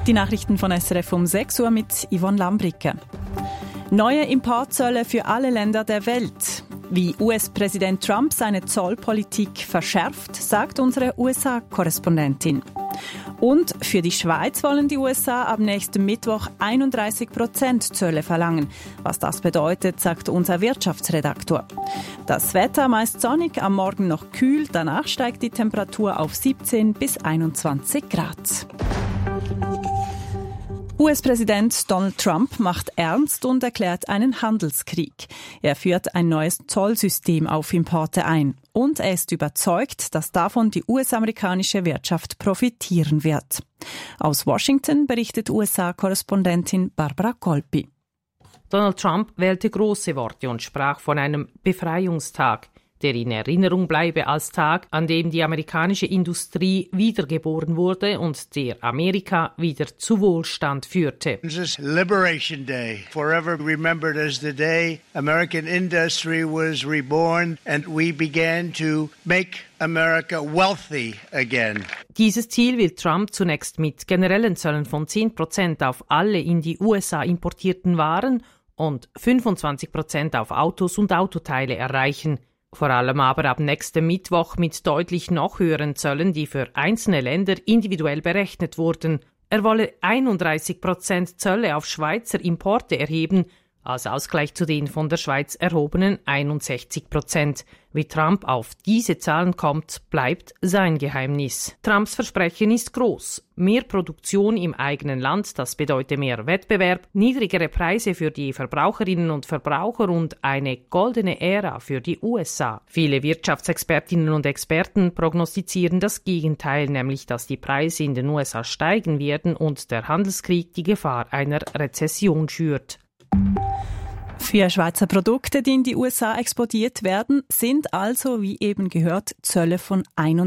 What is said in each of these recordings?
Die Nachrichten von SRF um 6 Uhr mit Yvonne Lambricke. Neue Importzölle für alle Länder der Welt. Wie US-Präsident Trump seine Zollpolitik verschärft, sagt unsere USA-Korrespondentin. Und für die Schweiz wollen die USA ab nächstem Mittwoch 31% Zölle verlangen. Was das bedeutet, sagt unser Wirtschaftsredaktor. Das Wetter meist sonnig, am Morgen noch kühl, danach steigt die Temperatur auf 17 bis 21 Grad. US-Präsident Donald Trump macht ernst und erklärt einen Handelskrieg. Er führt ein neues Zollsystem auf Importe ein. Und er ist überzeugt, dass davon die US-amerikanische Wirtschaft profitieren wird. Aus Washington berichtet USA-Korrespondentin Barbara Colpi. Donald Trump wählte große Worte und sprach von einem Befreiungstag, der in Erinnerung bleibe als Tag, an dem die amerikanische Industrie wiedergeboren wurde und der Amerika wieder zu Wohlstand führte. This is Liberation Day, forever remembered as the day American industry was reborn and we began to make America wealthy again. Dieses Ziel will Trump zunächst mit generellen Zöllen von 10% auf alle in die USA importierten Waren und 25% auf Autos und Autoteile erreichen. Vor allem aber ab nächstem Mittwoch mit deutlich noch höheren Zöllen, die für einzelne Länder individuell berechnet wurden. Er wolle 31% Zölle auf Schweizer Importe erheben, als Ausgleich zu den von der Schweiz erhobenen 61%. Wie Trump auf diese Zahlen kommt, bleibt sein Geheimnis. Trumps Versprechen ist groß. Mehr Produktion im eigenen Land, das bedeutet mehr Wettbewerb, niedrigere Preise für die Verbraucherinnen und Verbraucher und eine goldene Ära für die USA. Viele Wirtschaftsexpertinnen und Experten prognostizieren das Gegenteil, nämlich dass die Preise in den USA steigen werden und der Handelskrieg die Gefahr einer Rezession schürt. Für Schweizer Produkte, die in die USA exportiert werden, sind also, wie eben gehört, Zölle von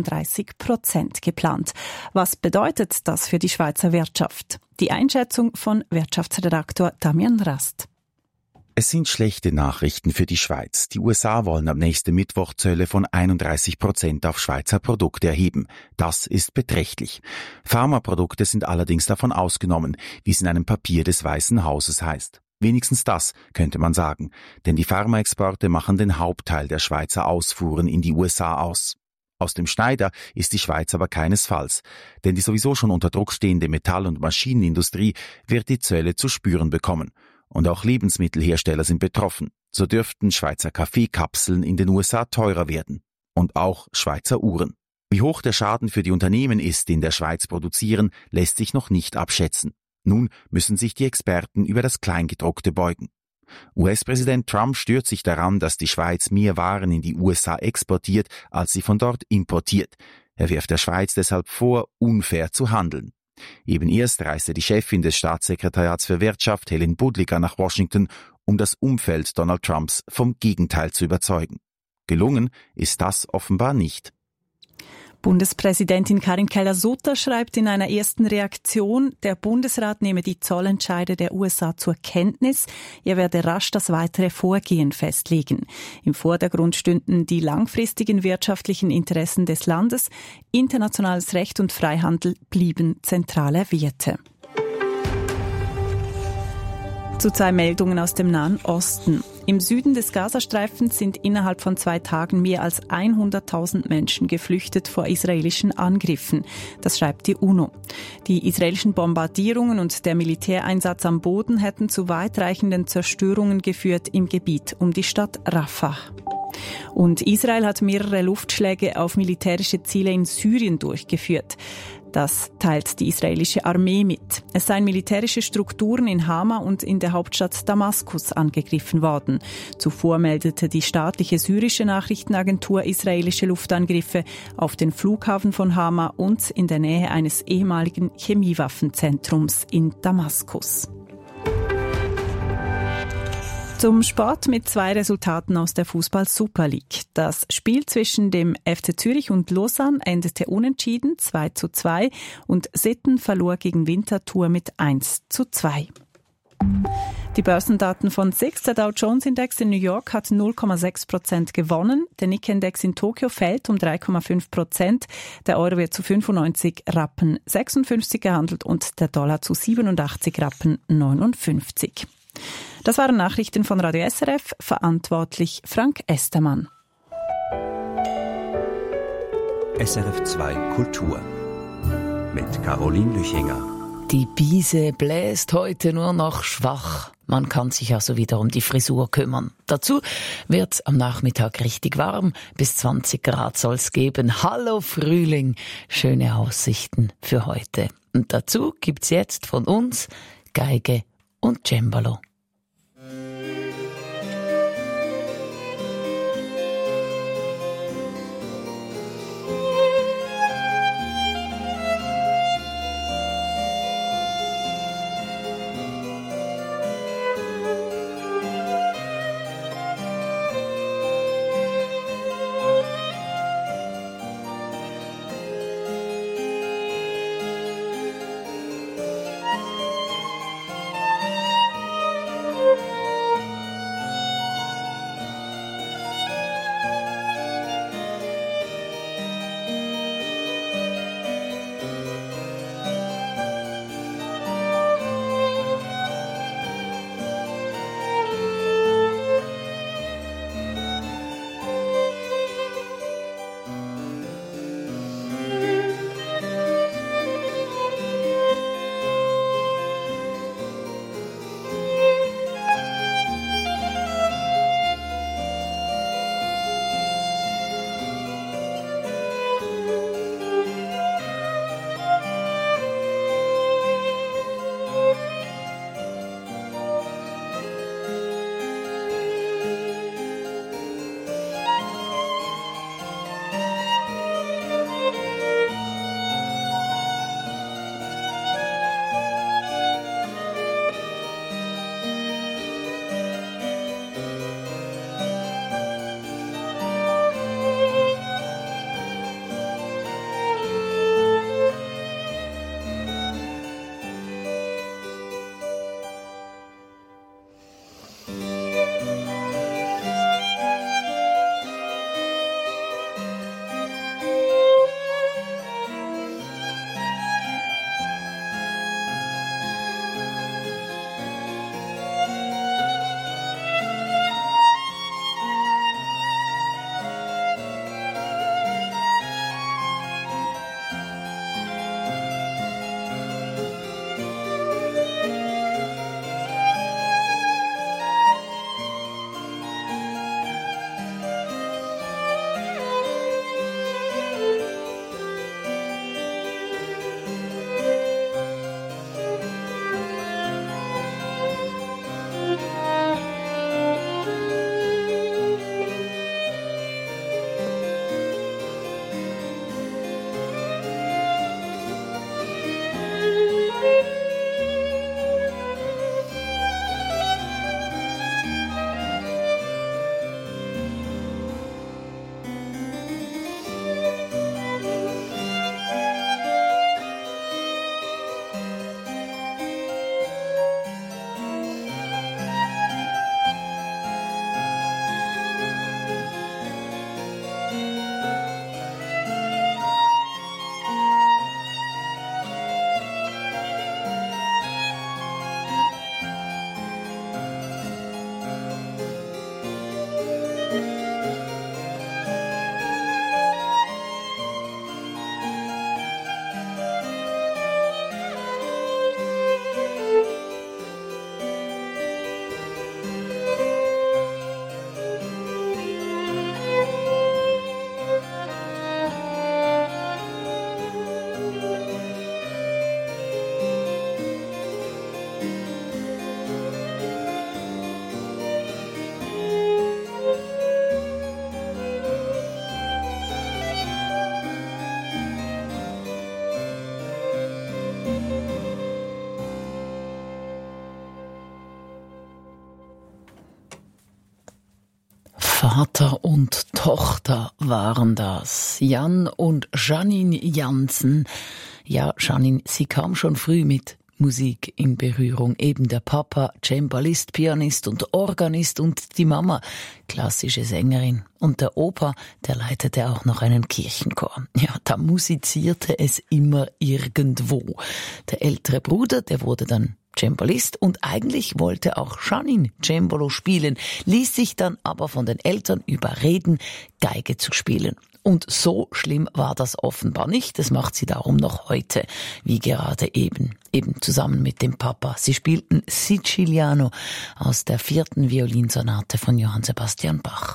31% geplant. Was bedeutet das für die Schweizer Wirtschaft? Die Einschätzung von Wirtschaftsredaktor Damian Rast. Es sind schlechte Nachrichten für die Schweiz. Die USA wollen am nächsten Mittwoch Zölle von 31% auf Schweizer Produkte erheben. Das ist beträchtlich. Pharmaprodukte sind allerdings davon ausgenommen, wie es in einem Papier des Weißen Hauses heißt. Wenigstens das, könnte man sagen, denn die Pharmaexporte machen den Hauptteil der Schweizer Ausfuhren in die USA aus. Aus dem Schneider ist die Schweiz aber keinesfalls, denn die sowieso schon unter Druck stehende Metall- und Maschinenindustrie wird die Zölle zu spüren bekommen. Und auch Lebensmittelhersteller sind betroffen. So dürften Schweizer Kaffeekapseln in den USA teurer werden. Und auch Schweizer Uhren. Wie hoch der Schaden für die Unternehmen ist, die in der Schweiz produzieren, lässt sich noch nicht abschätzen. Nun müssen sich die Experten über das Kleingedruckte beugen. US-Präsident Trump stört sich daran, dass die Schweiz mehr Waren in die USA exportiert, als sie von dort importiert. Er wirft der Schweiz deshalb vor, unfair zu handeln. Eben erst reiste die Chefin des Staatssekretariats für Wirtschaft, Helen Budliger, nach Washington, um das Umfeld Donald Trumps vom Gegenteil zu überzeugen. Gelungen ist das offenbar nicht. Bundespräsidentin Karin Keller-Sutter schreibt in einer ersten Reaktion, der Bundesrat nehme die Zollentscheide der USA zur Kenntnis. Er werde rasch das weitere Vorgehen festlegen. Im Vordergrund stünden die langfristigen wirtschaftlichen Interessen des Landes. Internationales Recht und Freihandel blieben zentrale Werte. Zu 2 Meldungen aus dem Nahen Osten. Im Süden des Gazastreifens sind innerhalb von 2 Tagen mehr als 100.000 Menschen geflüchtet vor israelischen Angriffen. Das schreibt die UNO. Die israelischen Bombardierungen und der Militäreinsatz am Boden hätten zu weitreichenden Zerstörungen geführt im Gebiet um die Stadt Rafah. Und Israel hat mehrere Luftschläge auf militärische Ziele in Syrien durchgeführt. Das teilt die israelische Armee mit. Es seien militärische Strukturen in Hama und in der Hauptstadt Damaskus angegriffen worden. Zuvor meldete die staatliche syrische Nachrichtenagentur israelische Luftangriffe auf den Flughafen von Hama und in der Nähe eines ehemaligen Chemiewaffenzentrums in Damaskus. Zum Sport mit 2 Resultaten aus der Fußball-Super League. Das Spiel zwischen dem FC Zürich und Lausanne endete unentschieden 2:2 und Sitten verlor gegen Winterthur mit 1:2. Die Börsendaten von SIX, der Dow Jones Index in New York hat 0,6% gewonnen. Der Nikkei-Index in Tokio fällt um 3,5%. Der Euro wird zu 95 Rappen 56 gehandelt und der Dollar zu 87 Rappen 59. Das waren Nachrichten von Radio SRF, verantwortlich Frank Estermann. SRF 2 Kultur mit Caroline Lüchinger. Die Biese bläst heute nur noch schwach. Man kann sich also wieder um die Frisur kümmern. Dazu wird's am Nachmittag richtig warm. Bis 20 Grad soll's geben. Hallo Frühling. Schöne Aussichten für heute. Und dazu gibt's jetzt von uns Geige und Cembalo. Vater und Tochter waren das. Jan und Janine Jansen. Ja, Janine, sie kam schon früh mit Musik in Berührung. Eben der Papa, Cembalist, Pianist und Organist und die Mama, klassische Sängerin. Und der Opa, der leitete auch noch einen Kirchenchor. Ja, da musizierte es immer irgendwo. Der ältere Bruder, der wurde dann Cembalist und eigentlich wollte auch Janine Cembalo spielen, ließ sich dann aber von den Eltern überreden, Geige zu spielen. Und so schlimm war das offenbar nicht. Das macht sie darum noch heute, wie gerade eben zusammen mit dem Papa. Sie spielten Siciliano aus der 4. Violinsonate von Johann Sebastian Bach.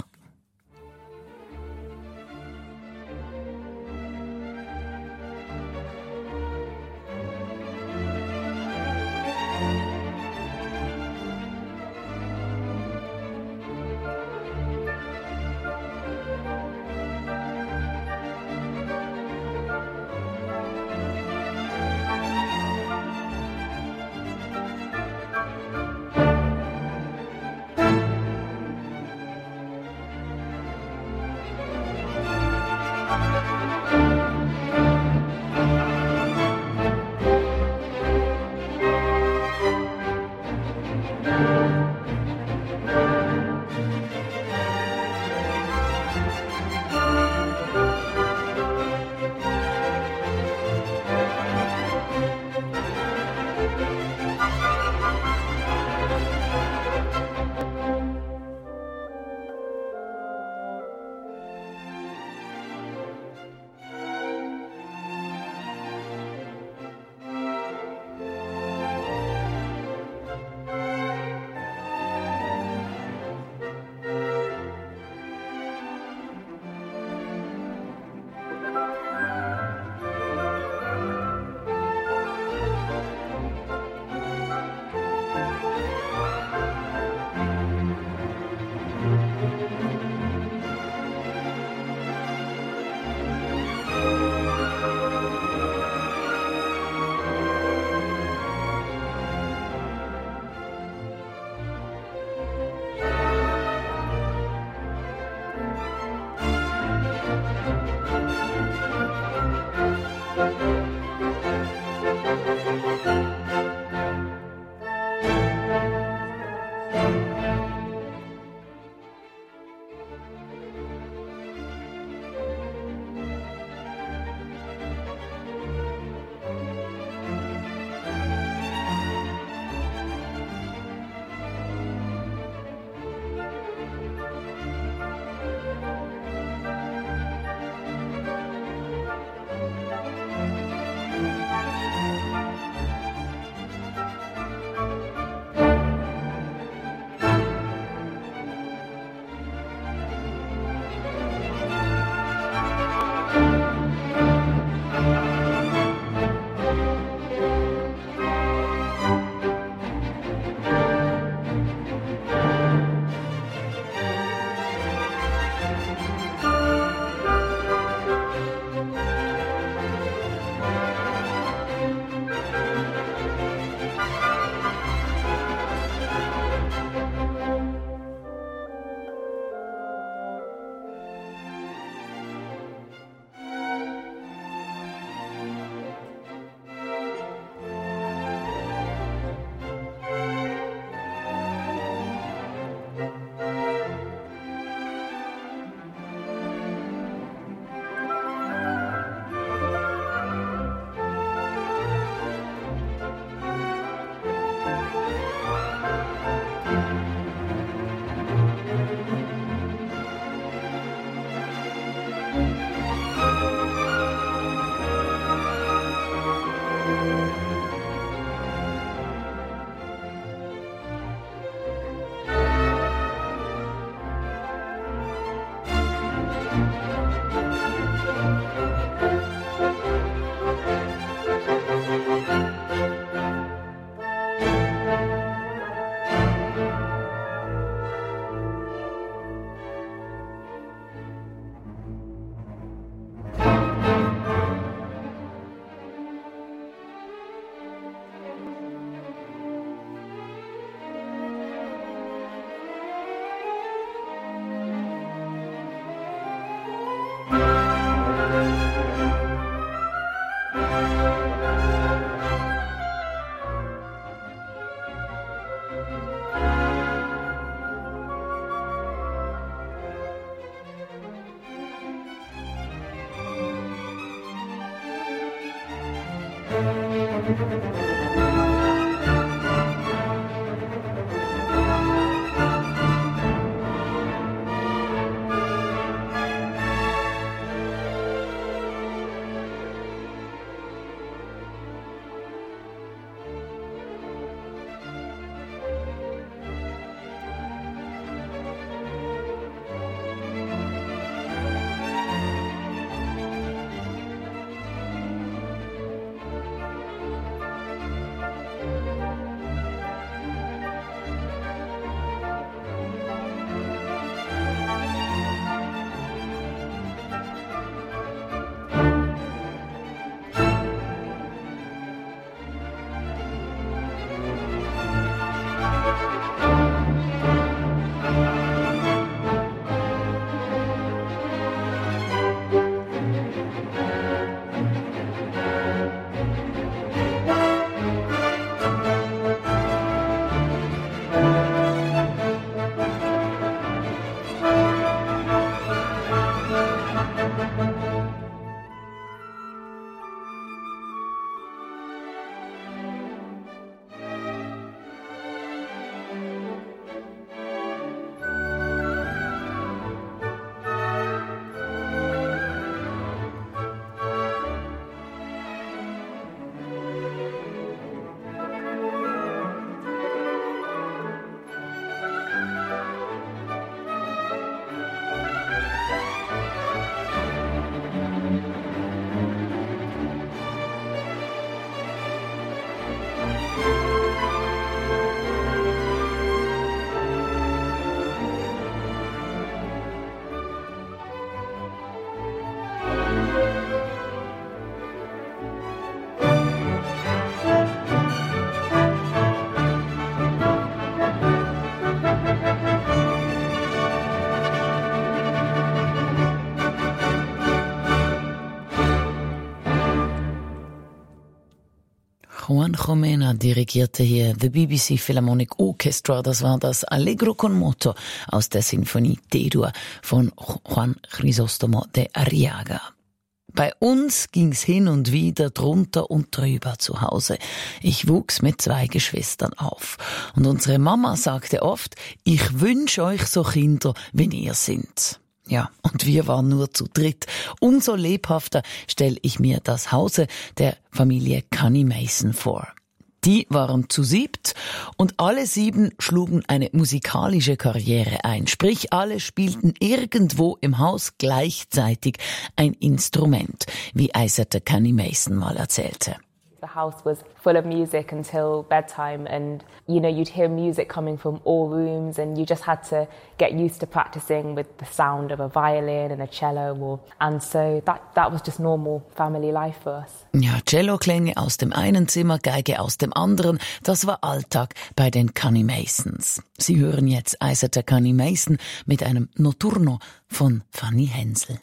Juan Jomena dirigierte hier The BBC Philharmonic Orchestra. Das war das Allegro con moto aus der Sinfonie D-Dur von Juan Crisóstomo de Arriaga. Bei uns ging's hin und wieder drunter und drüber zu Hause. Ich wuchs mit 2 Geschwistern auf. Und unsere Mama sagte oft, ich wünsche euch so Kinder, wie ihr seid. Ja, und wir waren nur zu dritt. Umso lebhafter stelle ich mir das Hause der Familie Cunny Mason vor. Die waren zu 7 und alle 7 schlugen eine musikalische Karriere ein. Sprich, alle spielten irgendwo im Haus gleichzeitig ein Instrument, wie Isata Cunny Mason mal erzählte. The house was full of music until bedtime, and you'd hear music coming from all rooms, and you just had to get used to practicing with the sound of a violin and a cello, and so that was just normal family life for us. Ja, Celloklänge aus dem einen Zimmer, Geige aus dem anderen, das war Alltag bei den Cunny Masons. Sie hören jetzt Isata Cunny Mason mit einem Notturno von Fanny Hensel.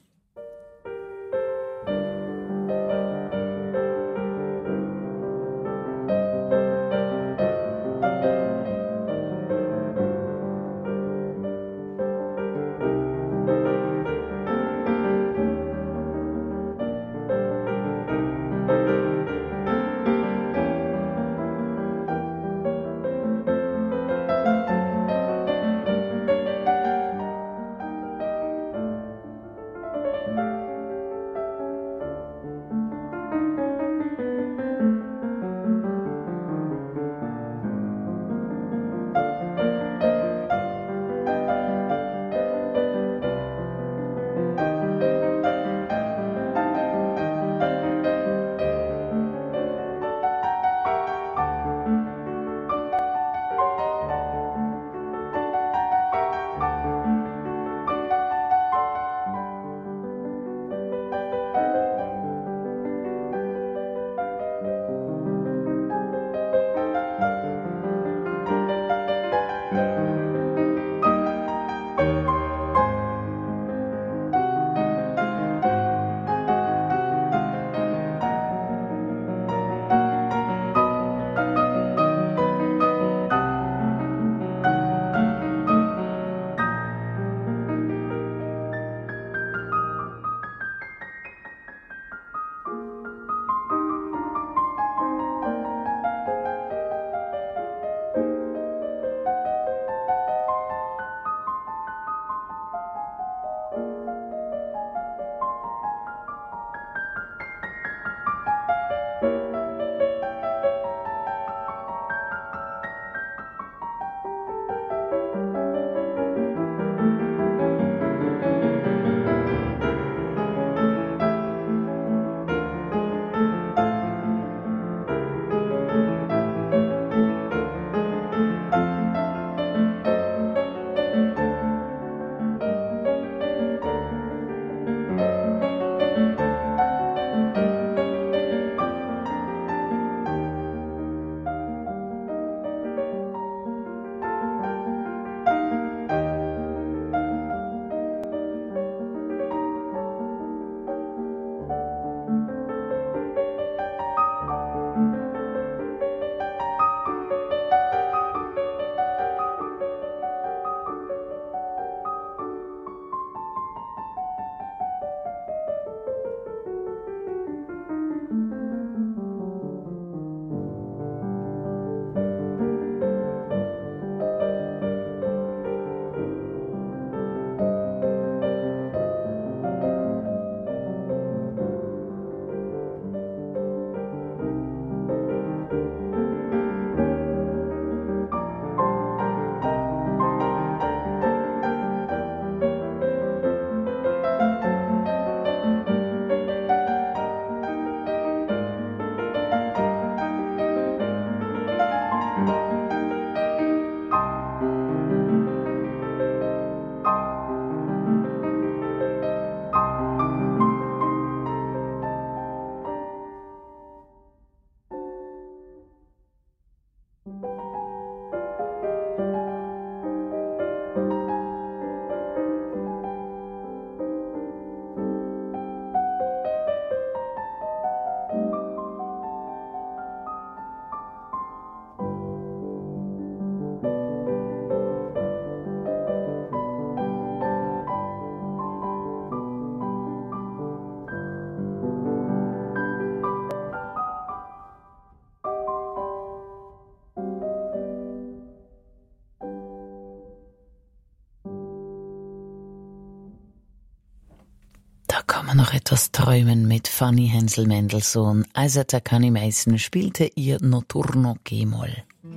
kann man noch etwas träumen mit Fanny Hensel-Mendelssohn. Isaac Takani Mason spielte ihr Notturno G-Moll.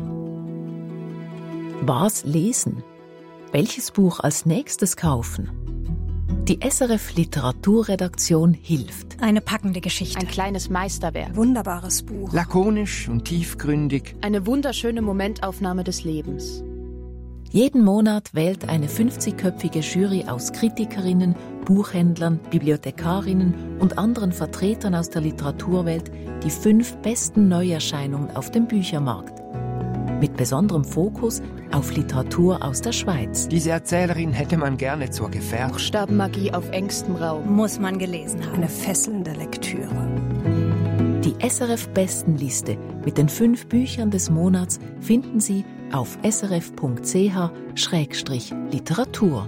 Was lesen? Welches Buch als nächstes kaufen? Die SRF Literaturredaktion hilft. Eine packende Geschichte. Ein kleines Meisterwerk. Wunderbares Buch. Lakonisch und tiefgründig. Eine wunderschöne Momentaufnahme des Lebens. Jeden Monat wählt eine 50-köpfige Jury aus Kritikerinnen, Buchhändlern, Bibliothekarinnen und anderen Vertretern aus der Literaturwelt die 5 besten Neuerscheinungen auf dem Büchermarkt. Mit besonderem Fokus auf Literatur aus der Schweiz. Diese Erzählerin hätte man gerne zur Gefährtin. Buchstabenmagie auf engstem Raum. Muss man gelesen haben. Eine fesselnde Lektüre. Die SRF-Bestenliste mit den 5 Büchern des Monats finden Sie auf srf.ch/Literatur.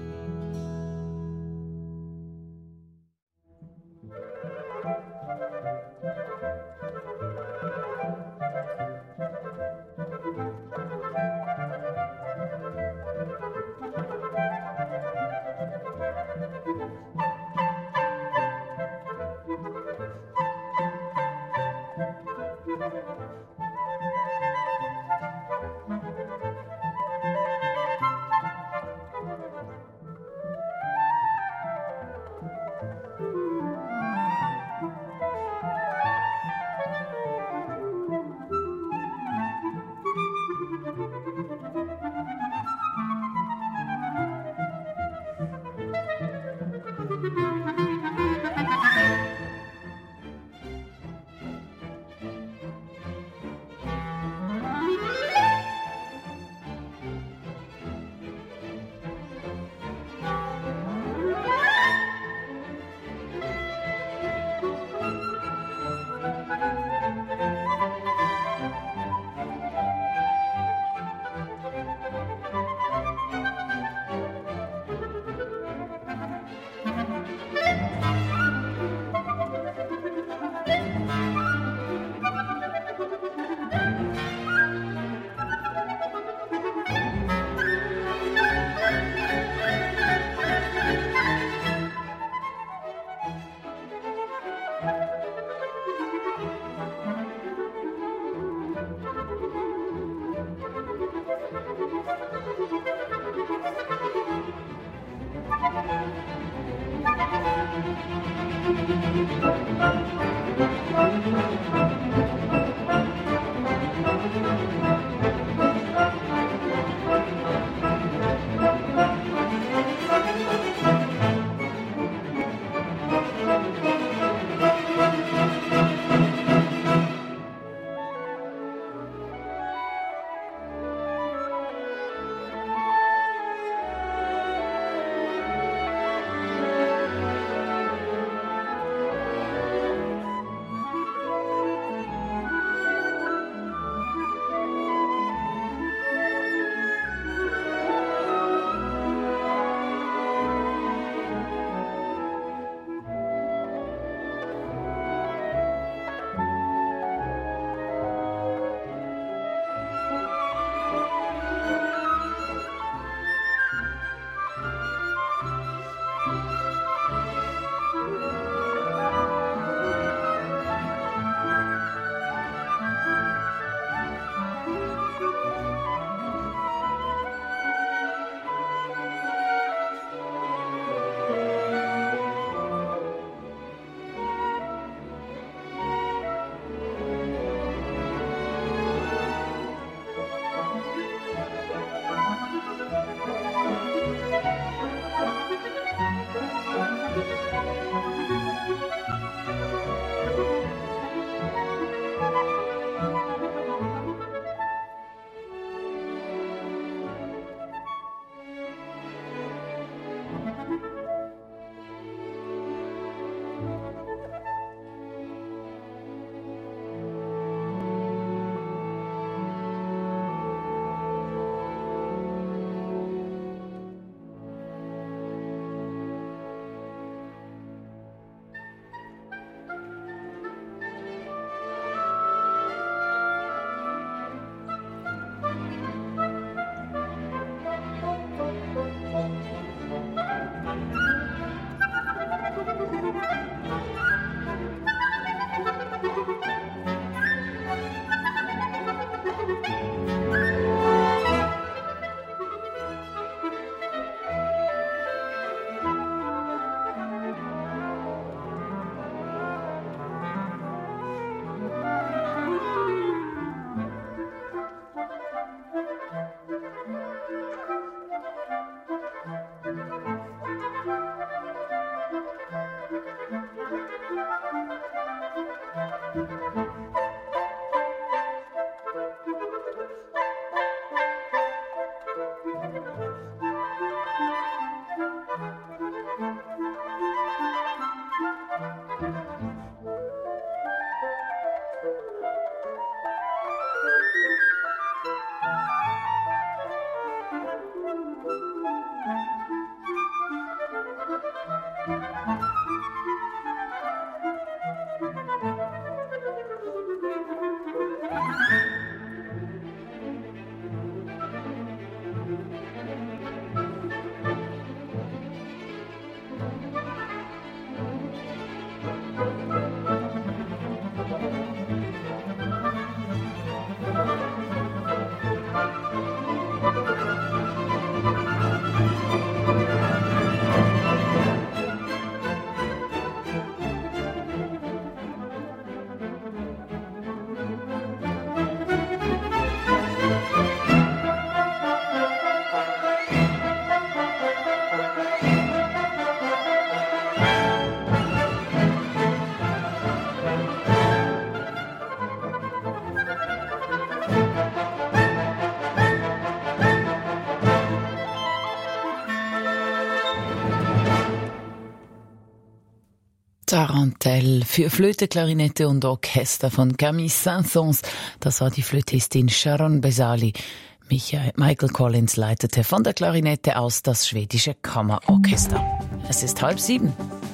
Tarantelle für Flöte, Klarinette und Orchester von Camille Saint-Saëns. Das war die Flötistin Sharon Besali. Michael Collins leitete von der Klarinette aus das schwedische Kammerorchester. Es ist 6:30.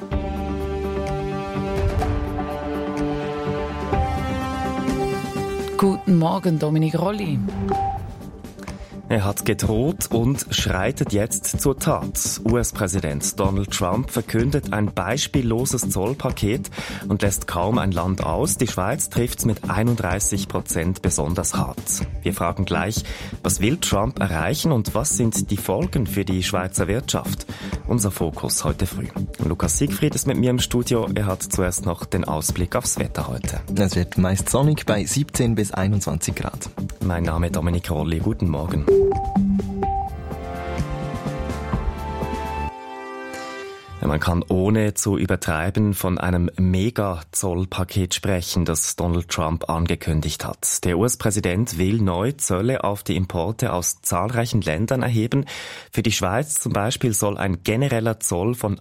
Guten Morgen, Dominik Rolli. Er hat gedroht und schreitet jetzt zur Tat. US-Präsident Donald Trump verkündet ein beispielloses Zollpaket und lässt kaum ein Land aus. Die Schweiz trifft's mit 31% besonders hart. Wir fragen gleich, was will Trump erreichen und was sind die Folgen für die Schweizer Wirtschaft? Unser Fokus heute früh. Lukas Siegfried ist mit mir im Studio. Er hat zuerst noch den Ausblick aufs Wetter heute. Es wird meist sonnig bei 17 bis 21 Grad. Mein Name ist Dominik Rolli. Guten Morgen. Man kann ohne zu übertreiben von einem Mega-Zollpaket sprechen, das Donald Trump angekündigt hat. Der US-Präsident will neu Zölle auf die Importe aus zahlreichen Ländern erheben. Für die Schweiz zum Beispiel soll ein genereller Zoll von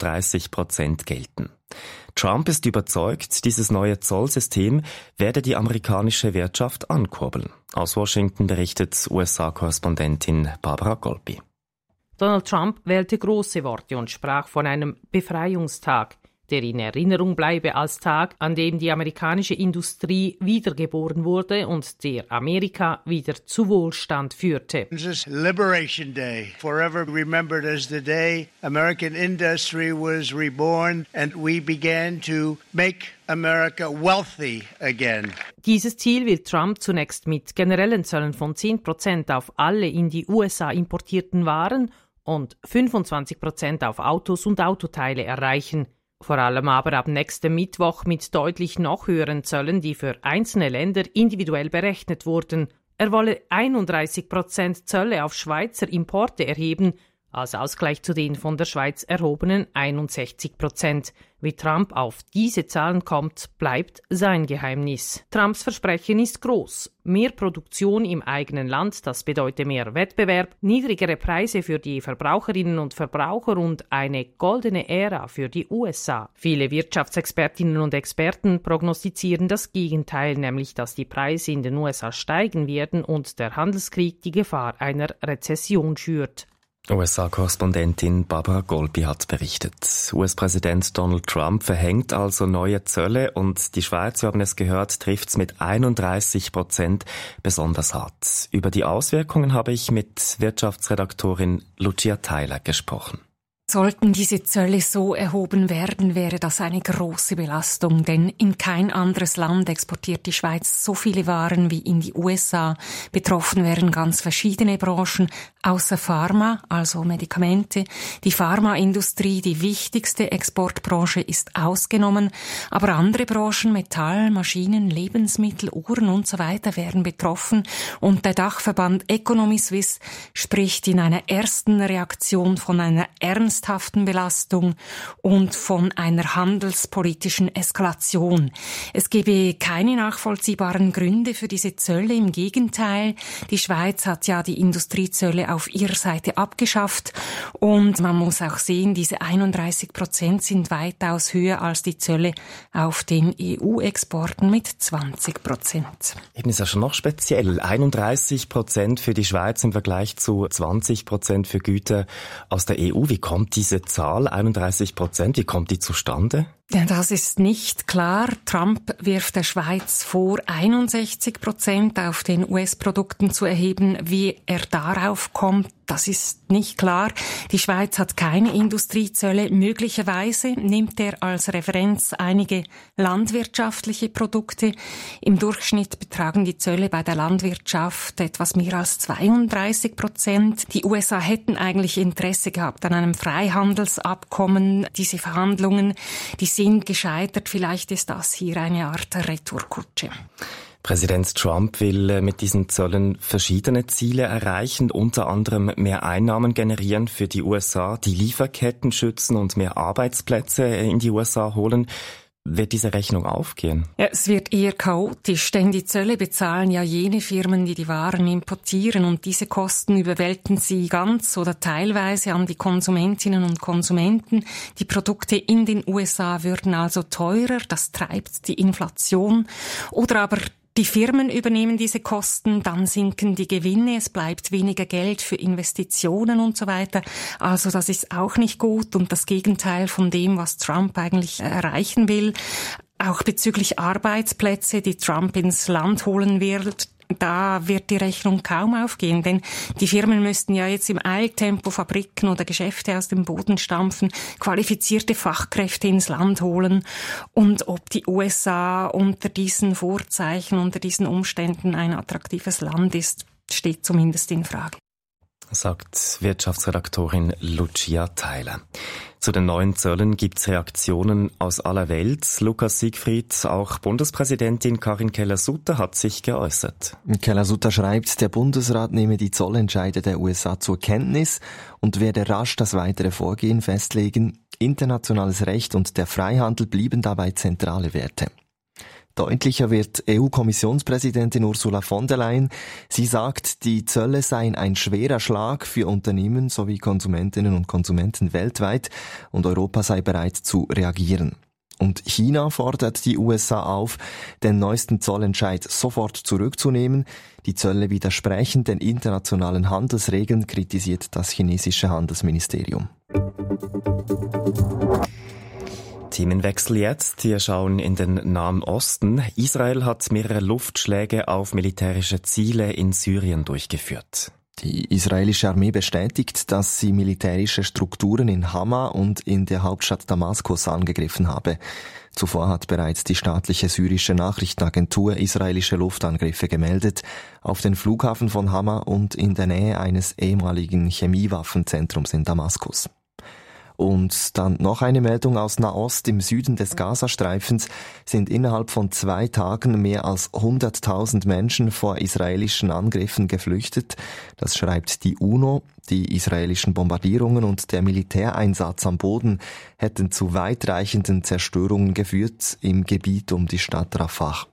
31% gelten. Trump ist überzeugt, dieses neue Zollsystem werde die amerikanische Wirtschaft ankurbeln. Aus Washington berichtet USA-Korrespondentin Barbara Golpi. Donald Trump wählte große Worte und sprach von einem Befreiungstag, der in Erinnerung bleibe als Tag, an dem die amerikanische Industrie wiedergeboren wurde und der Amerika wieder zu Wohlstand führte. This is Liberation Day, forever remembered as the day American industry was reborn and we began to make America wealthy again. Dieses Ziel will Trump zunächst mit generellen Zöllen von 10% auf alle in die USA importierten Waren und 25% auf Autos und Autoteile erreichen. Vor allem aber ab nächstem Mittwoch mit deutlich noch höheren Zöllen, die für einzelne Länder individuell berechnet wurden. Er wolle 31% Zölle auf Schweizer Importe erheben, als Ausgleich zu den von der Schweiz erhobenen 61%. Wie Trump auf diese Zahlen kommt, bleibt sein Geheimnis. Trumps Versprechen ist groß. Mehr Produktion im eigenen Land, das bedeutet mehr Wettbewerb, niedrigere Preise für die Verbraucherinnen und Verbraucher und eine goldene Ära für die USA. Viele Wirtschaftsexpertinnen und Experten prognostizieren das Gegenteil, nämlich dass die Preise in den USA steigen werden und der Handelskrieg die Gefahr einer Rezession schürt. USA-Korrespondentin Barbara Golpi hat berichtet. US-Präsident Donald Trump verhängt also neue Zölle und die Schweiz, wir haben es gehört, trifft's mit 31% besonders hart. Über die Auswirkungen habe ich mit Wirtschaftsredaktorin Lucia Theiler gesprochen. Sollten diese Zölle so erhoben werden, wäre das eine große Belastung, denn in kein anderes Land exportiert die Schweiz so viele Waren wie in die USA. Betroffen wären ganz verschiedene Branchen, außer Pharma, also Medikamente. Die Pharmaindustrie, die wichtigste Exportbranche, ist ausgenommen, aber andere Branchen, Metall, Maschinen, Lebensmittel, Uhren und so weiter wären betroffen und der Dachverband Economy Suisse spricht in einer ersten Reaktion von einer ernsthaften Belastung und von einer handelspolitischen Eskalation. Es gebe keine nachvollziehbaren Gründe für diese Zölle. Im Gegenteil, die Schweiz hat ja die Industriezölle auf ihrer Seite abgeschafft und man muss auch sehen, diese 31% sind weitaus höher als die Zölle auf den EU-Exporten mit 20%. Eben ist ja schon noch speziell. 31% für die Schweiz im Vergleich zu 20% für Güter aus der EU. Wie kommt diese Zahl, 31%, wie kommt die zustande? Ja, das ist nicht klar. Trump wirft der Schweiz vor, 61% auf den US-Produkten zu erheben. Wie er darauf kommt, das ist nicht klar. Die Schweiz hat keine Industriezölle. Möglicherweise nimmt er als Referenz einige landwirtschaftliche Produkte. Im Durchschnitt betragen die Zölle bei der Landwirtschaft etwas mehr als 32%. Die USA hätten eigentlich Interesse gehabt an einem Freihandelsabkommen. Diese Verhandlungen, die sind gescheitert. Vielleicht ist das hier eine Art Retourkutsche. Präsident Trump will mit diesen Zöllen verschiedene Ziele erreichen, unter anderem mehr Einnahmen generieren für die USA, die Lieferketten schützen und mehr Arbeitsplätze in die USA holen. Wird diese Rechnung aufgehen? Ja, es wird eher chaotisch, denn die Zölle bezahlen ja jene Firmen, die die Waren importieren, und diese Kosten überwältigen sie ganz oder teilweise an die Konsumentinnen und Konsumenten. Die Produkte in den USA würden also teurer, das treibt die Inflation. Oder aber die Firmen übernehmen diese Kosten, dann sinken die Gewinne, es bleibt weniger Geld für Investitionen und so weiter. Also das ist auch nicht gut und das Gegenteil von dem, was Trump eigentlich erreichen will. Auch bezüglich Arbeitsplätze, die Trump ins Land holen wird, da wird die Rechnung kaum aufgehen, denn die Firmen müssten ja jetzt im Eiltempo Fabriken oder Geschäfte aus dem Boden stampfen, qualifizierte Fachkräfte ins Land holen. Und ob die USA unter diesen Vorzeichen, unter diesen Umständen ein attraktives Land ist, steht zumindest in Frage. Sagt Wirtschaftsredaktorin Lucia Theiler. Zu den neuen Zöllen gibt's Reaktionen aus aller Welt. Lukas Siegfried, auch Bundespräsidentin Karin Keller-Sutter hat sich geäußert. Keller-Sutter schreibt, der Bundesrat nehme die Zollentscheide der USA zur Kenntnis und werde rasch das weitere Vorgehen festlegen. Internationales Recht und der Freihandel blieben dabei zentrale Werte. Deutlicher wird EU-Kommissionspräsidentin Ursula von der Leyen. Sie sagt, die Zölle seien ein schwerer Schlag für Unternehmen sowie Konsumentinnen und Konsumenten weltweit und Europa sei bereit zu reagieren. Und China fordert die USA auf, den neuesten Zollentscheid sofort zurückzunehmen. Die Zölle widersprechen den internationalen Handelsregeln, kritisiert das chinesische Handelsministerium. Themenwechsel jetzt. Wir schauen in den Nahen Osten. Israel hat mehrere Luftschläge auf militärische Ziele in Syrien durchgeführt. Die israelische Armee bestätigt, dass sie militärische Strukturen in Hama und in der Hauptstadt Damaskus angegriffen habe. Zuvor hat bereits die staatliche syrische Nachrichtenagentur israelische Luftangriffe gemeldet auf den Flughafen von Hama und in der Nähe eines ehemaligen Chemiewaffenzentrums in Damaskus. Und dann noch eine Meldung aus Nahost. Im Süden des Gazastreifens sind innerhalb von 2 Tagen mehr als 100.000 Menschen vor israelischen Angriffen geflüchtet. Das schreibt die UNO. Die israelischen Bombardierungen und der Militäreinsatz am Boden hätten zu weitreichenden Zerstörungen geführt im Gebiet um die Stadt Rafah.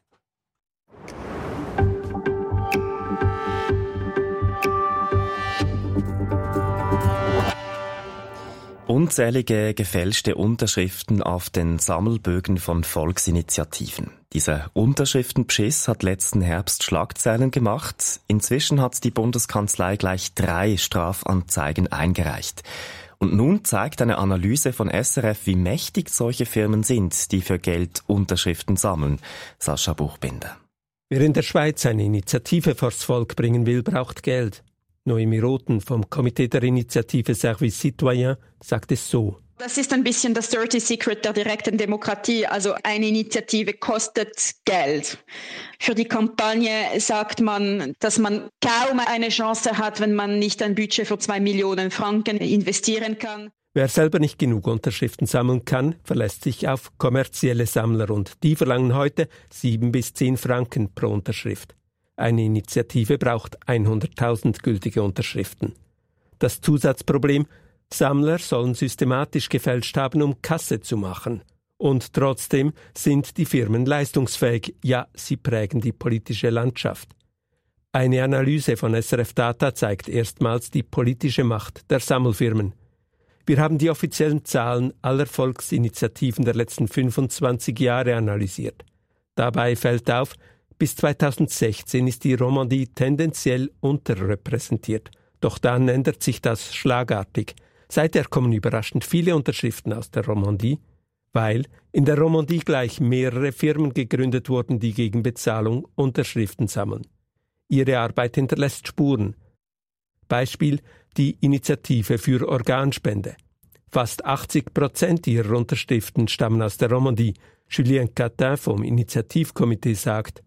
Unzählige gefälschte Unterschriften auf den Sammelbögen von Volksinitiativen. Dieser Unterschriftenbeschiss hat letzten Herbst Schlagzeilen gemacht. Inzwischen hat die Bundeskanzlei gleich 3 Strafanzeigen eingereicht. Und nun zeigt eine Analyse von SRF, wie mächtig solche Firmen sind, die für Geld Unterschriften sammeln. Sascha Buchbinder. Wer in der Schweiz eine Initiative vors Volk bringen will, braucht Geld. Noemi Roten vom Komitee der Initiative Service Citoyen sagt es so. Das ist ein bisschen das Dirty Secret der direkten Demokratie. Also eine Initiative kostet Geld. Für die Kampagne sagt man, dass man kaum eine Chance hat, wenn man nicht ein Budget für 2 Millionen Franken investieren kann. Wer selber nicht genug Unterschriften sammeln kann, verlässt sich auf kommerzielle Sammler und die verlangen heute 7 bis 10 Franken pro Unterschrift. Eine Initiative braucht 100.000 gültige Unterschriften. Das Zusatzproblem: Sammler sollen systematisch gefälscht haben, um Kasse zu machen. Und trotzdem sind die Firmen leistungsfähig. Ja, sie prägen die politische Landschaft. Eine Analyse von SRF Data zeigt erstmals die politische Macht der Sammelfirmen. Wir haben die offiziellen Zahlen aller Volksinitiativen der letzten 25 Jahre analysiert. Dabei fällt auf, bis 2016 ist die Romandie tendenziell unterrepräsentiert. Doch dann ändert sich das schlagartig. Seither kommen überraschend viele Unterschriften aus der Romandie, weil in der Romandie gleich mehrere Firmen gegründet wurden, die gegen Bezahlung Unterschriften sammeln. Ihre Arbeit hinterlässt Spuren. Beispiel: die Initiative für Organspende. Fast 80% ihrer Unterschriften stammen aus der Romandie. Julien Catin vom Initiativkomitee sagt: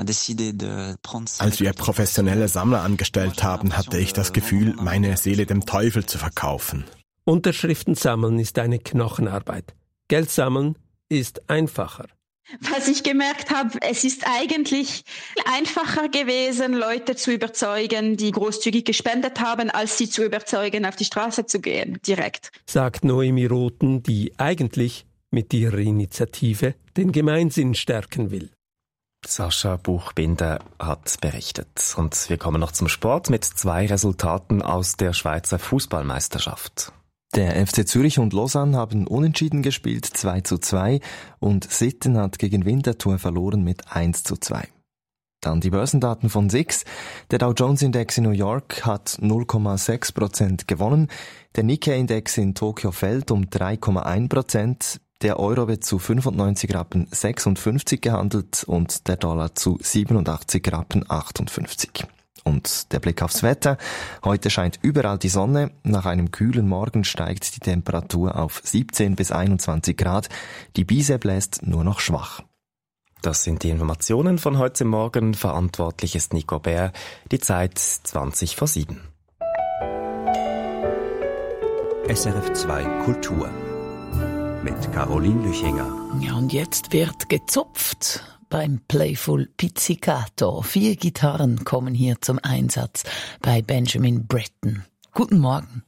Als wir professionelle Sammler angestellt haben, hatte ich das Gefühl, meine Seele dem Teufel zu verkaufen. Unterschriften sammeln ist eine Knochenarbeit. Geld sammeln ist einfacher. Was ich gemerkt habe, es ist eigentlich einfacher gewesen, Leute zu überzeugen, die großzügig gespendet haben, als sie zu überzeugen, auf die Straße zu gehen, direkt. Sagt Noemi Roten, die eigentlich mit ihrer Initiative den Gemeinsinn stärken will. Sascha Buchbinder hat berichtet. Und wir kommen noch zum Sport mit 2 Resultaten aus der Schweizer Fußballmeisterschaft. Der FC Zürich und Lausanne haben unentschieden gespielt, 2:2, und Sitten hat gegen Winterthur verloren mit 1:2. Dann die Börsendaten von SIX. Der Dow Jones Index in New York hat 0,6% gewonnen. Der Nikkei-Index in Tokio fällt um 3,1%. Der Euro wird zu 95,56 Rappen gehandelt und der Dollar zu 87,58 Rappen. Und der Blick aufs Wetter. Heute scheint überall die Sonne. Nach einem kühlen Morgen steigt die Temperatur auf 17 bis 21 Grad. Die Brise bläst nur noch schwach. Das sind die Informationen von heute Morgen. Verantwortlich ist Nico Bär. Die Zeit 7:20. SRF 2 Kultur mit Caroline Lüchinger. Ja, und jetzt wird gezupft beim Playful Pizzicato. 4 Gitarren kommen hier zum Einsatz bei Benjamin Britten. Guten Morgen.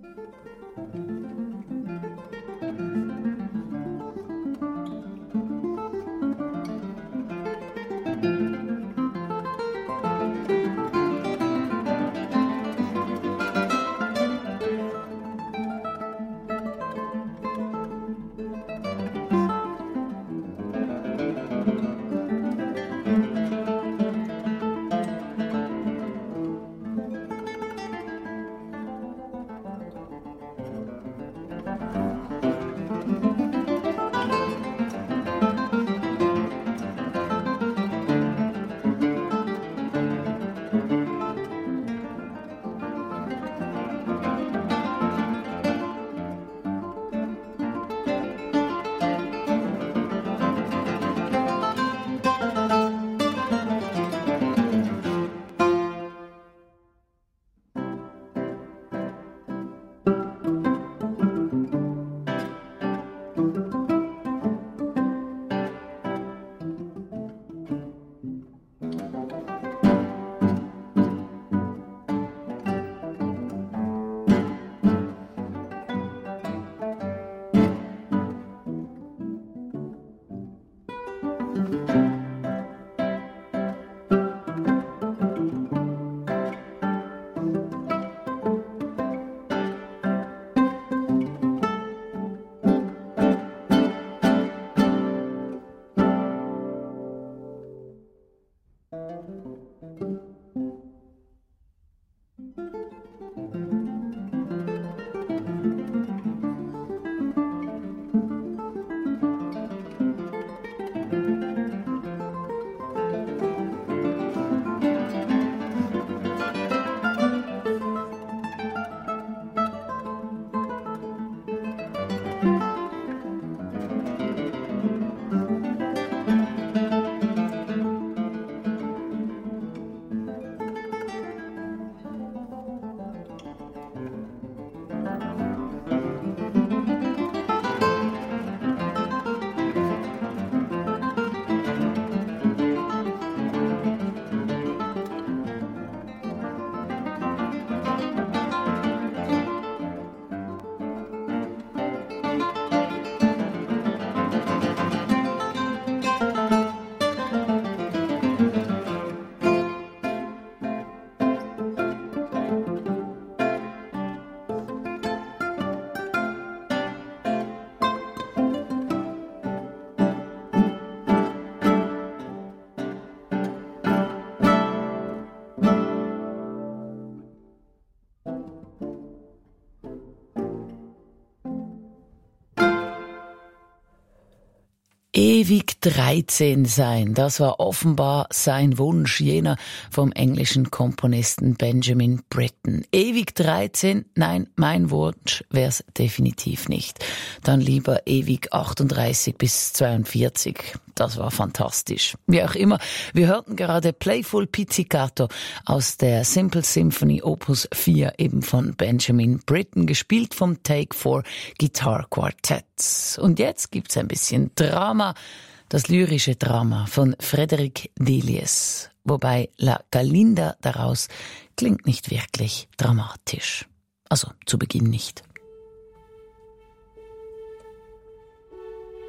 Ewig 13 sein, das war offenbar sein Wunsch, jener vom englischen Komponisten Benjamin Britten. Ewig 13, nein, mein Wunsch wär's definitiv nicht. Dann lieber ewig 38 bis 42. Das war fantastisch. Wie auch immer, wir hörten gerade Playful Pizzicato aus der Simple Symphony Opus 4, eben von Benjamin Britten, gespielt vom Take 4 Guitar Quartet. Und jetzt gibt's ein bisschen Drama, das lyrische Drama von Frédéric Deliès. Wobei La Galinda daraus klingt nicht wirklich dramatisch. Also zu Beginn nicht.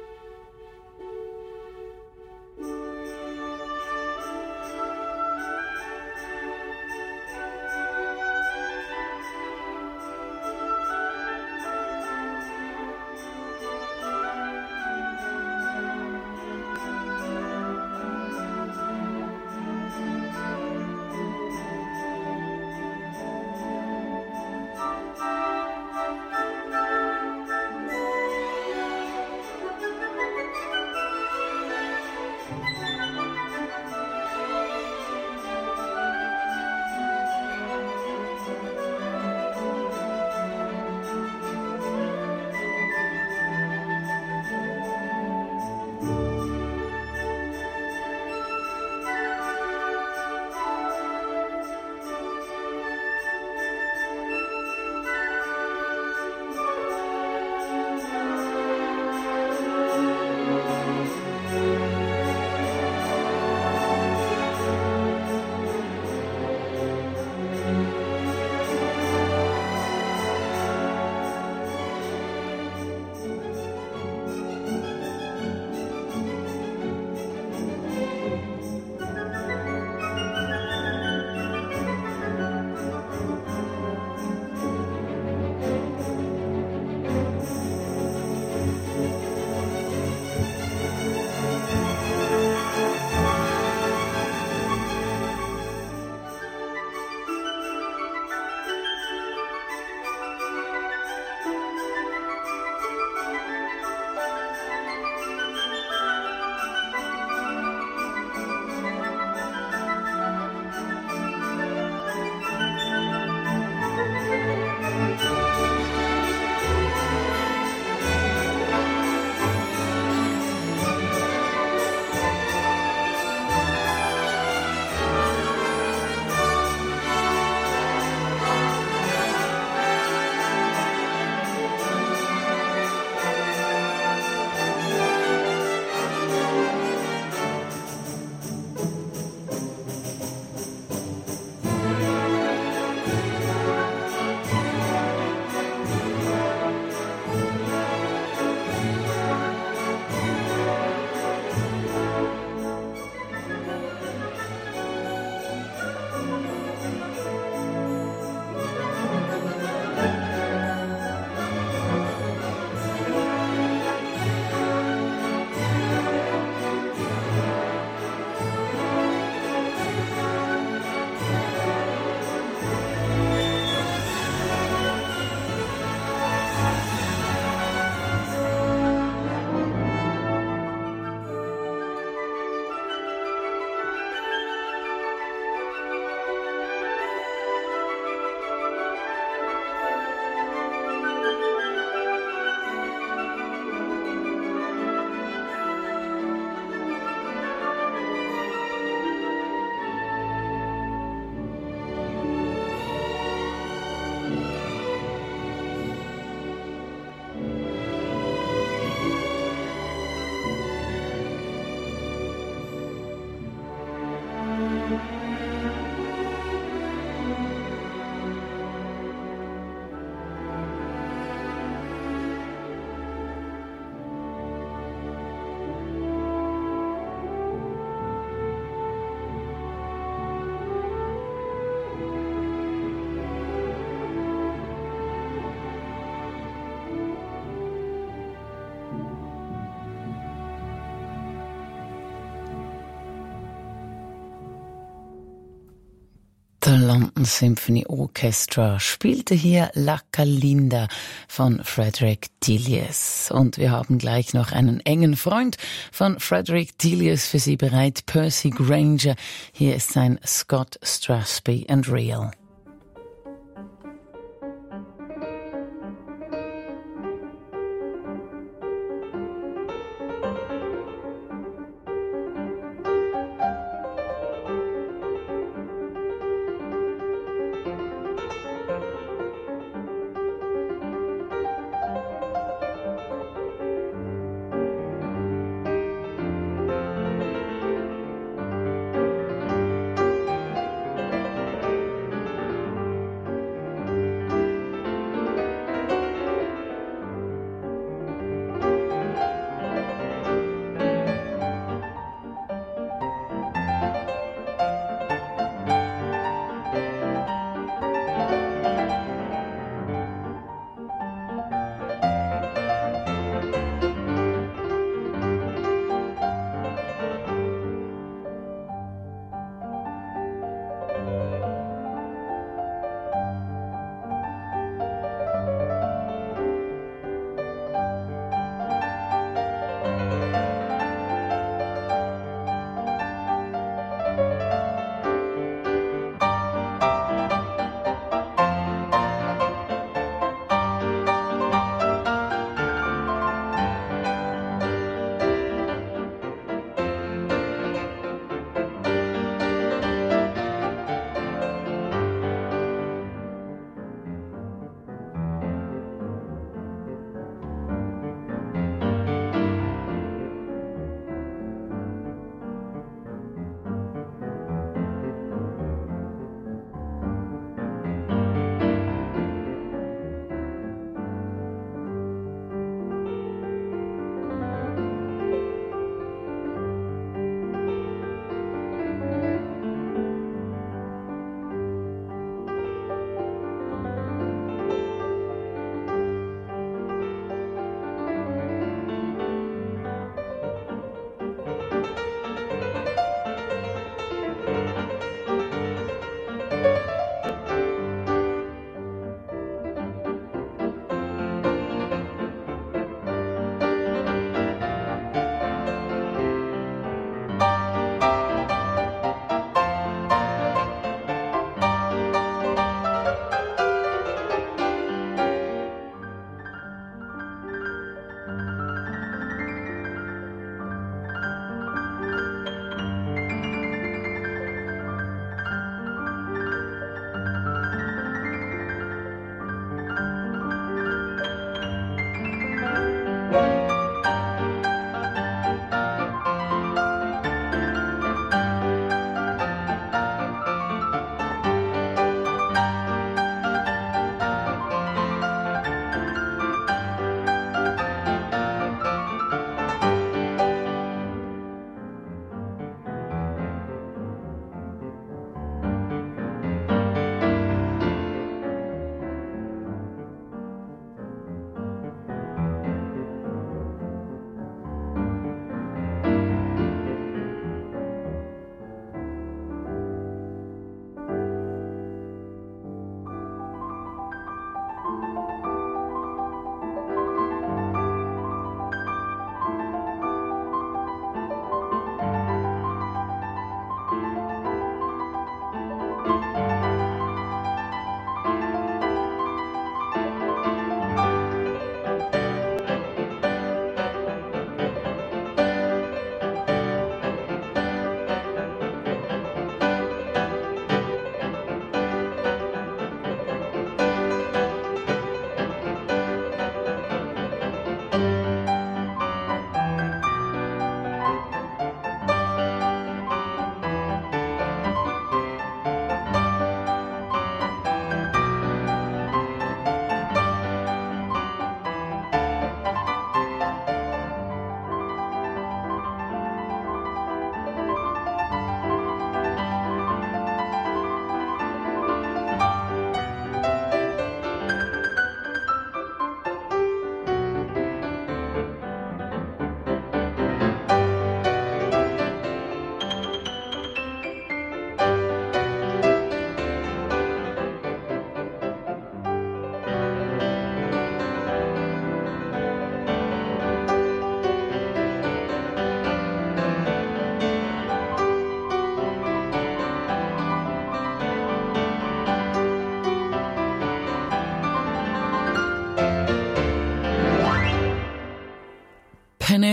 London Symphony Orchestra spielte hier La Calinda von Frederick Delius. Und wir haben gleich noch einen engen Freund von Frederick Delius für Sie bereit, Percy Granger. Hier ist sein Scott Strathspey and Real.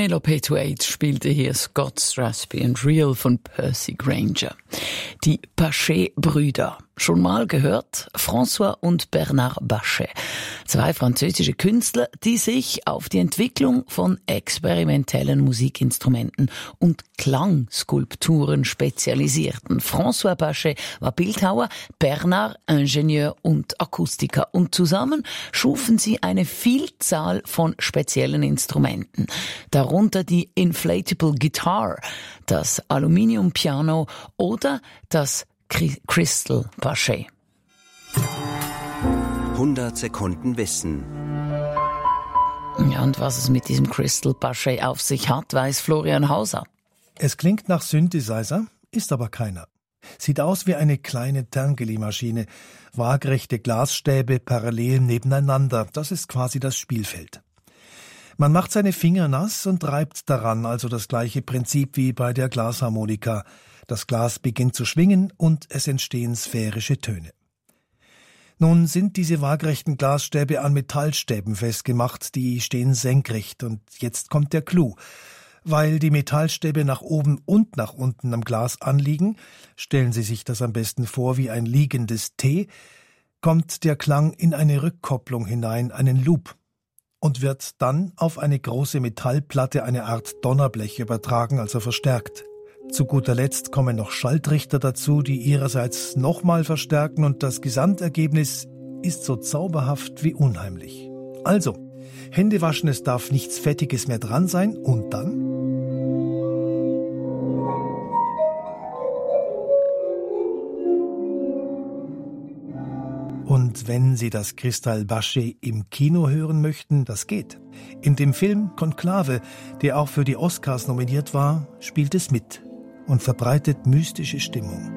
Halo P28 spielte hier Scott Strathspey and Real von Percy Granger. Die Bachet-Brüder. Schon mal gehört? François und Bernard Bachet. 2 französische Künstler, die sich auf die Entwicklung von experimentellen Musikinstrumenten und Klangskulpturen spezialisierten. François Bachet war Bildhauer, Bernard Ingenieur und Akustiker. Und zusammen schufen sie eine Vielzahl von speziellen Instrumenten. Darunter die Inflatable Guitar, das Aluminiumpiano oder das Crystal Bachet. 100 Sekunden Wissen. Ja, und was es mit diesem Crystal Bachet auf sich hat, weiß Florian Hauser. Es klingt nach Synthesizer, ist aber keiner. Sieht aus wie eine kleine Tangeli-Maschine. Waagrechte Glasstäbe parallel nebeneinander. Das ist quasi das Spielfeld. Man macht seine Finger nass und reibt daran, also das gleiche Prinzip wie bei der Glasharmonika. Das Glas beginnt zu schwingen und es entstehen sphärische Töne. Nun sind diese waagrechten Glasstäbe an Metallstäben festgemacht, die stehen senkrecht. Und jetzt kommt der Clou. Weil die Metallstäbe nach oben und nach unten am Glas anliegen, stellen Sie sich das am besten vor wie ein liegendes T, kommt der Klang in eine Rückkopplung hinein, einen Loop, und wird dann auf eine große Metallplatte, eine Art Donnerblech übertragen, also verstärkt. Zu guter Letzt kommen noch Schalltrichter dazu, die ihrerseits nochmal verstärken, und das Gesamtergebnis ist so zauberhaft wie unheimlich. Also, Hände waschen, es darf nichts Fettiges mehr dran sein, und dann? Und wenn Sie das Crystal Bachet im Kino hören möchten, das geht. In dem Film Konklave, der auch für die Oscars nominiert war, spielt es mit und verbreitet mystische Stimmung.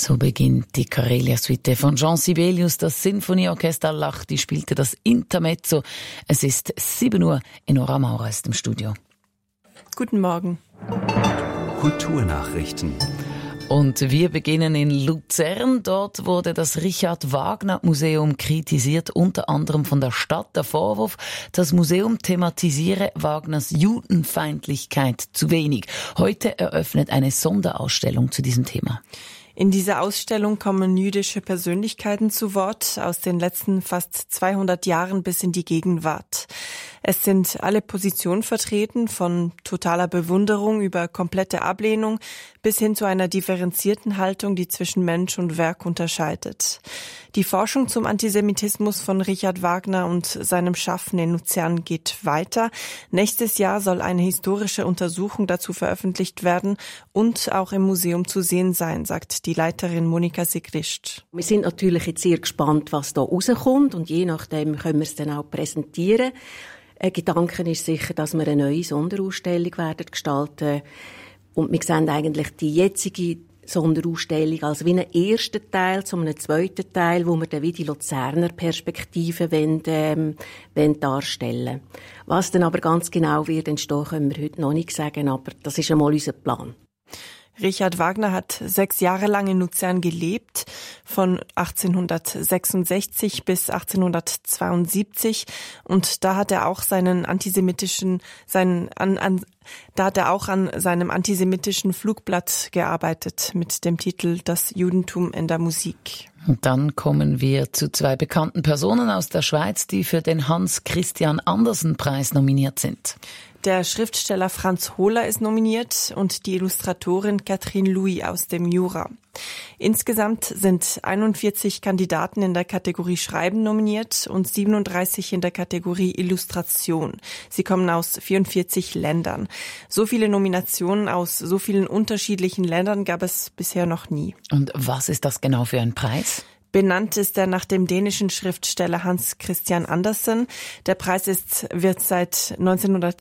So beginnt die Karelia-Suite von Jean Sibelius. Das Sinfonieorchester Lahti spielte das Intermezzo. Es ist 7 Uhr in Nora Maurer ist im Studio. Guten Morgen. Kulturnachrichten. Und wir beginnen in Luzern. Dort wurde das Richard-Wagner-Museum kritisiert, unter anderem von der Stadt. Der Vorwurf, das Museum thematisiere Wagners Judenfeindlichkeit zu wenig. Heute eröffnet eine Sonderausstellung zu diesem Thema. In dieser Ausstellung kommen jüdische Persönlichkeiten zu Wort aus den letzten fast 200 Jahren bis in die Gegenwart. Es sind alle Positionen vertreten, von totaler Bewunderung über komplette Ablehnung bis hin zu einer differenzierten Haltung, die zwischen Mensch und Werk unterscheidet. Die Forschung zum Antisemitismus von Richard Wagner und seinem Schaffen in Luzern geht weiter. Nächstes Jahr soll eine historische Untersuchung dazu veröffentlicht werden und auch im Museum zu sehen sein, sagt die Leiterin Monika Sigrist. Wir sind natürlich jetzt sehr gespannt, was da rauskommt, und je nachdem können wir es dann auch präsentieren. Ein Gedanke ist sicher, dass wir eine neue Sonderausstellung werden gestalten. Und wir sehen eigentlich die jetzige Sonderausstellung als wie einen ersten Teil zu einem zweiten Teil, wo wir dann wie die Luzerner Perspektive darstellen. Was dann aber ganz genau wird entstehen, können wir heute noch nicht sagen, aber das ist einmal unser Plan. Richard Wagner hat 6 Jahre lang in Luzern gelebt, von 1866 bis 1872, und da hat er auch an seinem antisemitischen Flugblatt gearbeitet mit dem Titel Das Judentum in der Musik. Und dann kommen wir zu 2 bekannten Personen aus der Schweiz, die für den Hans-Christian-Andersen-Preis nominiert sind. Der Schriftsteller Franz Hohler ist nominiert und die Illustratorin Catherine Louis aus dem Jura. Insgesamt sind 41 Kandidaten in der Kategorie Schreiben nominiert und 37 in der Kategorie Illustration. Sie kommen aus 44 Ländern. So viele Nominationen aus so vielen unterschiedlichen Ländern gab es bisher noch nie. Und was ist das genau für ein Preis? Benannt ist er nach dem dänischen Schriftsteller Hans Christian Andersen. Der Preis wird seit